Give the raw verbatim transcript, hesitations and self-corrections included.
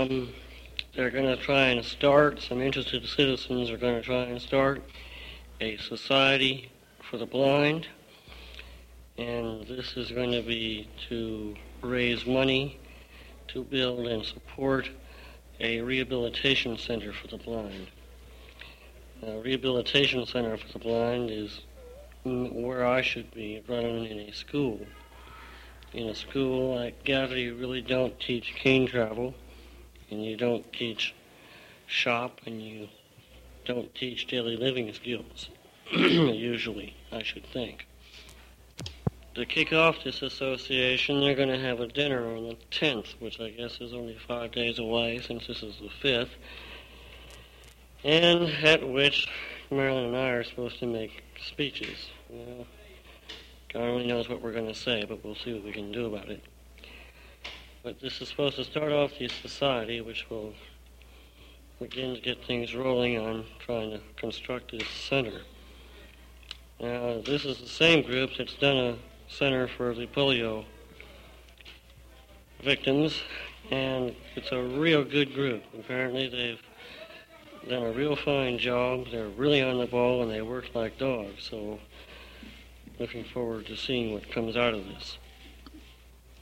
Um, they're going to try and start, some interested citizens are going to try and start a society for the blind, and this is going to be to raise money to build and support a rehabilitation center for the blind. A rehabilitation center for the blind is where I should be, running in a school. In a school, I gather you really don't teach cane travel, and you don't teach shop, and you don't teach daily living skills, usually, I should think. To kick off this association, they're going to have a dinner on the tenth, which I guess is only five days away since this is the fifth, and at which Marilyn and I are supposed to make speeches. Well, God only knows what we're going to say, but we'll see what we can do about it. But this is supposed to start off the society, which will begin to get things rolling on trying to construct this center. Now, this is the same group that's done a center for the polio victims, and it's a real good group. Apparently, they've done a real fine job. They're really on the ball, and they work like dogs, so looking forward to seeing what comes out of this.